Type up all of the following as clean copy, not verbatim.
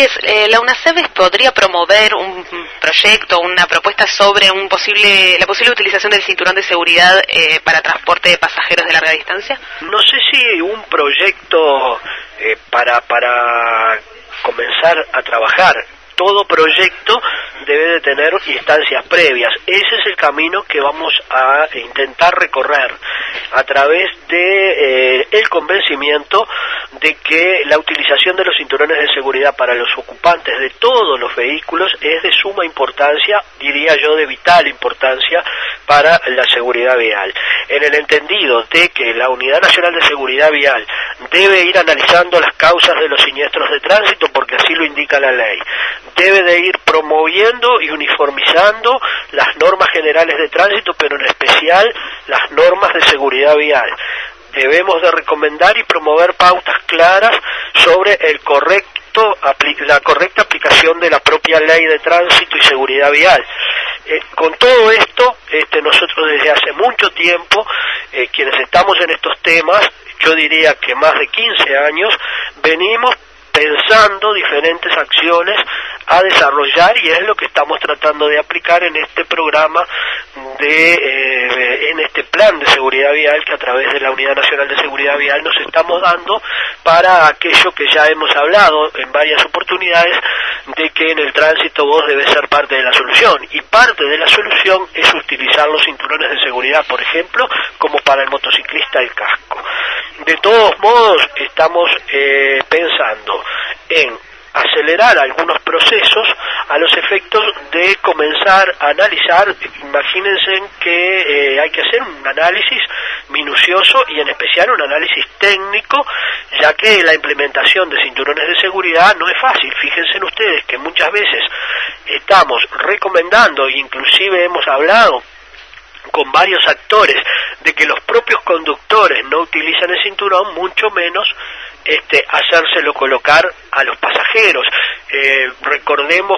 Rodríguez, la UNACEF podría promover un proyecto, una propuesta sobre la posible utilización del cinturón de seguridad para transporte de pasajeros de larga distancia. No sé si un proyecto para comenzar a trabajar. Todo proyecto debe de tener instancias previas. Ese es el camino que vamos a intentar recorrer a través de el convencimiento de que la utilización de los cinturones de seguridad para los ocupantes de todos los vehículos es de suma importancia, diría yo de vital importancia para la seguridad vial. En el entendido de que la Unidad Nacional de Seguridad Vial debe ir analizando las causas de los siniestros de tránsito porque así lo indica la ley. Debe de ir promoviendo y uniformizando las normas generales de tránsito, pero en especial las normas de seguridad vial. Debemos de recomendar y promover pautas claras sobre la correcta aplicación de la propia ley de tránsito y seguridad vial. Con todo esto, nosotros desde hace mucho tiempo, quienes estamos en estos temas, yo diría que más de 15 años, venimos pensando diferentes acciones a desarrollar y es lo que estamos tratando de aplicar en este programa en este plan de seguridad vial que a través de la Unidad Nacional de Seguridad Vial nos estamos dando para aquello que ya hemos hablado en varias oportunidades de que en el tránsito vos debes ser parte de la solución y parte de la solución es utilizar los cinturones de seguridad, por ejemplo, como para el motociclista el casco. De todos modos, estamos pensando en acelerar algunos procesos a los efectos de comenzar a analizar. Imagínense que hay que hacer un análisis minucioso y en especial un análisis técnico, ya que la implementación de cinturones de seguridad no es fácil. Fíjense ustedes que muchas veces estamos recomendando, inclusive hemos hablado con varios actores, de que los propios conductores no utilizan el cinturón, mucho menos hacérselo colocar a los pasajeros. Recordemos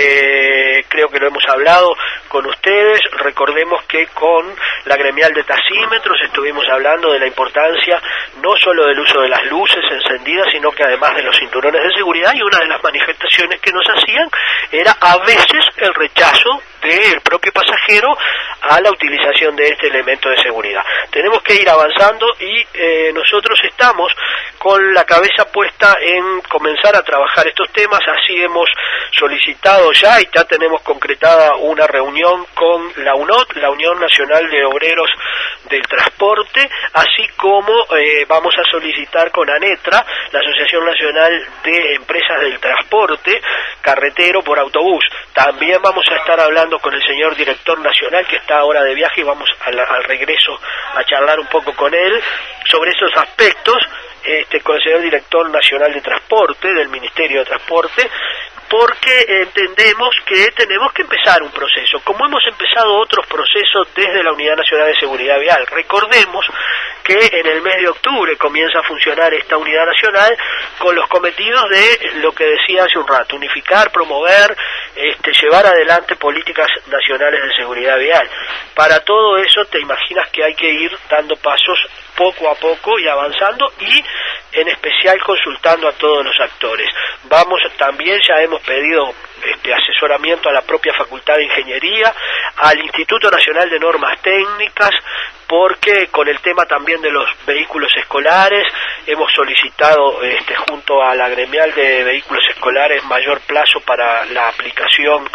que, creo que lo hemos hablado con ustedes, recordemos que con la gremial de taxímetros estuvimos hablando de la importancia no solo del uso de las luces encendidas, sino que además de los cinturones de seguridad, y una de las manifestaciones que nos hacían era a veces el rechazo del propio pasajero a la utilización de este elemento de seguridad. Tenemos que ir avanzando y nosotros estamos con la cabeza puesta en comenzar a trabajar estos temas. Así hemos solicitado ya y ya tenemos concretada una reunión con la UNOT, la Unión Nacional de Obreros del Transporte, así como vamos a solicitar con ANETRA, la Asociación Nacional de Empresas del Transporte Carretero por Autobús. También vamos a estar hablando con el señor director nacional que está ahora de viaje y vamos al regreso a charlar un poco con él sobre esos aspectos, con el señor director nacional de transporte del Ministerio de Transporte, porque entendemos que tenemos que empezar un proceso, como hemos empezado otros procesos desde la Unidad Nacional de Seguridad Vial. Recordemos que en el mes de octubre comienza a funcionar esta unidad nacional con los cometidos de lo que decía hace un rato: unificar, promover, llevar adelante políticas nacionales de seguridad vial. Para todo eso te imaginas que hay que ir dando pasos poco a poco y avanzando, y en especial consultando a todos los actores. También ya hemos pedido asesoramiento a la propia Facultad de Ingeniería, al Instituto Nacional de Normas Técnicas, porque con el tema también de los vehículos escolares hemos solicitado junto a la gremial de vehículos escolares mayor plazo para la aplicación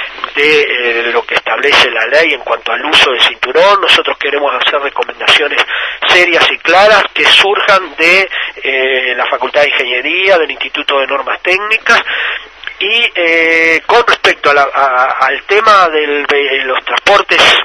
de lo que establece la ley en cuanto al uso del cinturón. Nosotros queremos hacer recomendaciones serias y claras que surjan de la Facultad de Ingeniería, del Instituto de Normas Técnicas. Y con respecto al tema de los transportes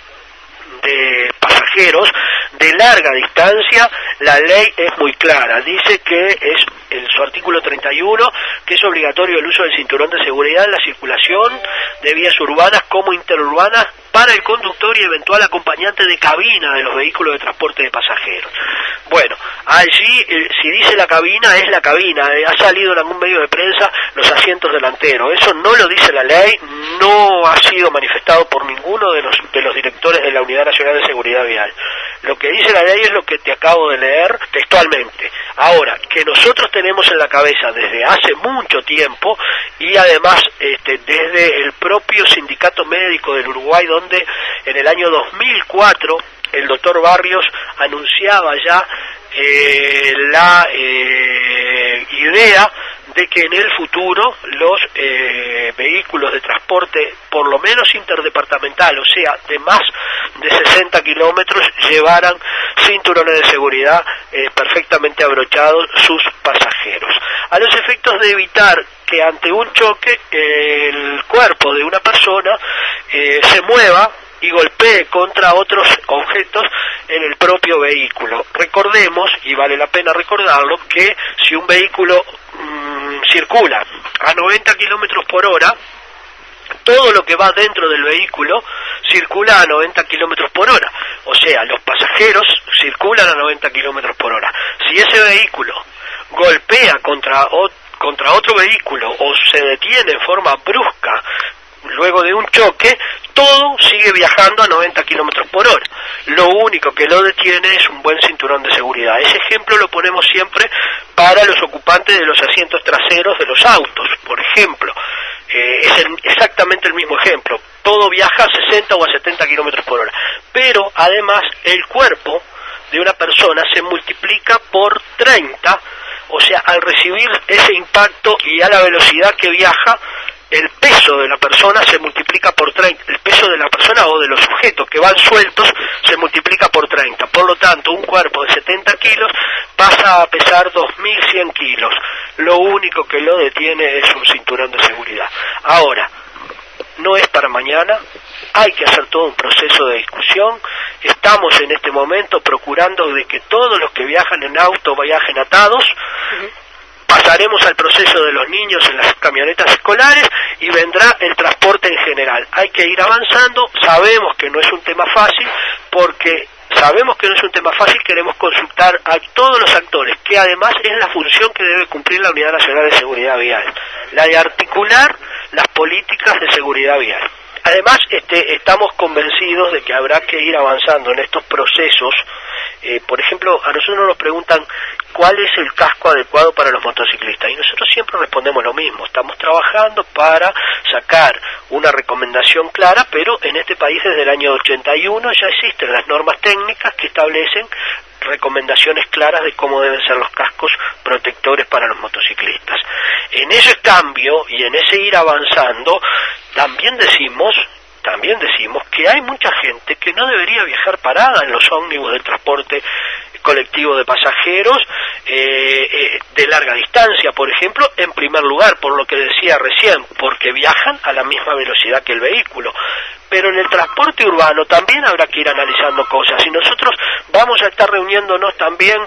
de pasajeros de larga distancia, la ley es muy clara. Dice que es su artículo 31, que es obligatorio el uso del cinturón de seguridad en la circulación de vías urbanas como interurbanas para el conductor y eventual acompañante de cabina de los vehículos de transporte de pasajeros. Bueno, allí si dice la cabina, es la cabina. Ha salido en algún medio de prensa los asientos delanteros. Eso no lo dice la ley, no ha sido manifestado por ninguno de los directores de la Unidad Nacional de Seguridad Vial. Lo que dice la ley es lo que te acabo de leer textualmente. Ahora, que nosotros tenemos en la cabeza desde hace mucho tiempo, y además desde el propio Sindicato Médico del Uruguay, donde en el año 2004 el doctor Barrios anunciaba ya la idea de que en el futuro los vehículos de transporte, por lo menos interdepartamental, o sea, de más de 60 kilómetros, llevaran cinturones de seguridad perfectamente abrochados sus pasajeros, a los efectos de evitar que ante un choque el cuerpo de una persona se mueva y golpee contra otros objetos en el propio vehículo. Recordemos, y vale la pena recordarlo, que si un vehículo circula a 90 kilómetros por hora, todo lo que va dentro del vehículo circula a 90 kilómetros por hora, o sea, los pasajeros circulan a 90 kilómetros por hora. Si ese vehículo golpea contra otro vehículo o se detiene en forma brusca luego de un choque, todo sigue viajando a 90 kilómetros por hora. Lo único que lo detiene es un buen cinturón de seguridad. Ese ejemplo lo ponemos siempre para los ocupantes de los asientos traseros de los autos, por ejemplo. Es exactamente el mismo ejemplo. Todo viaja a 60 o a 70 kilómetros por hora. Pero además el cuerpo de una persona se multiplica por 30, o sea, al recibir ese impacto y a la velocidad que viaja, el peso de la persona se multiplica por 30, el peso de la persona o de los sujetos que van sueltos se multiplica por 30, por lo tanto un cuerpo de 70 kilos pasa a pesar 2.100 kilos, lo único que lo detiene es un cinturón de seguridad. Ahora, no es para mañana, hay que hacer todo un proceso de discusión, estamos en este momento procurando de que todos los que viajan en auto viajen atados. Pasaremos al proceso de los niños en las camionetas escolares y vendrá el transporte en general. Hay que ir avanzando, sabemos que no es un tema fácil, queremos consultar a todos los actores, que además es la función que debe cumplir la Unidad Nacional de Seguridad Vial, la de articular las políticas de seguridad vial. Además, estamos convencidos de que habrá que ir avanzando en estos procesos. Por ejemplo, a nosotros nos preguntan cuál es el casco adecuado para los motociclistas, y nosotros siempre respondemos lo mismo. Estamos trabajando para sacar una recomendación clara, pero en este país desde el año 81 ya existen las normas técnicas que establecen recomendaciones claras de cómo deben ser los cascos protectores para los motociclistas. En ese cambio y en ese ir avanzando, también decimos que hay mucha gente que no debería viajar parada en los ómnibus de transporte colectivo de pasajeros de larga distancia, por ejemplo, en primer lugar, por lo que decía recién, porque viajan a la misma velocidad que el vehículo. Pero en el transporte urbano también habrá que ir analizando cosas, y nosotros vamos a estar reuniéndonos también,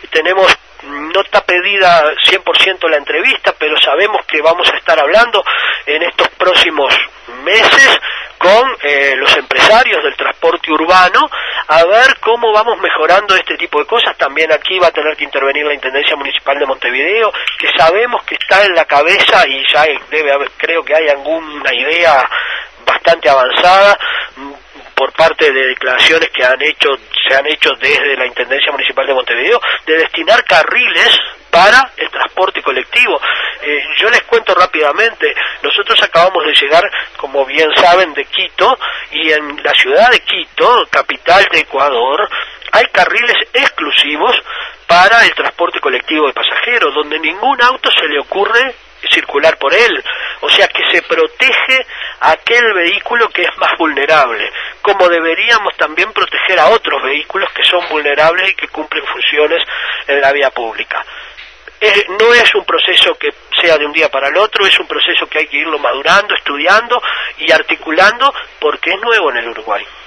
no está pedida 100% la entrevista, pero sabemos que vamos a estar hablando en estos próximos meses con los empresarios del transporte urbano, a ver cómo vamos mejorando este tipo de cosas. También aquí va a tener que intervenir la Intendencia Municipal de Montevideo, que sabemos que está en la cabeza y ya debe haber, creo que hay alguna idea bastante avanzada por parte de declaraciones que se han hecho desde la Intendencia Municipal de Montevideo, de destinar carriles para el transporte colectivo. Yo les cuento rápidamente, nosotros acabamos de llegar, como bien saben, de Quito, y en la ciudad de Quito, capital de Ecuador, hay carriles exclusivos para el transporte colectivo de pasajeros, donde ningún auto se le ocurre circular por él, o sea que se protege a aquel vehículo que es más vulnerable, como deberíamos también proteger a otros vehículos que son vulnerables y que cumplen funciones en la vía pública. No es un proceso que sea de un día para el otro, es un proceso que hay que irlo madurando, estudiando y articulando, porque es nuevo en el Uruguay.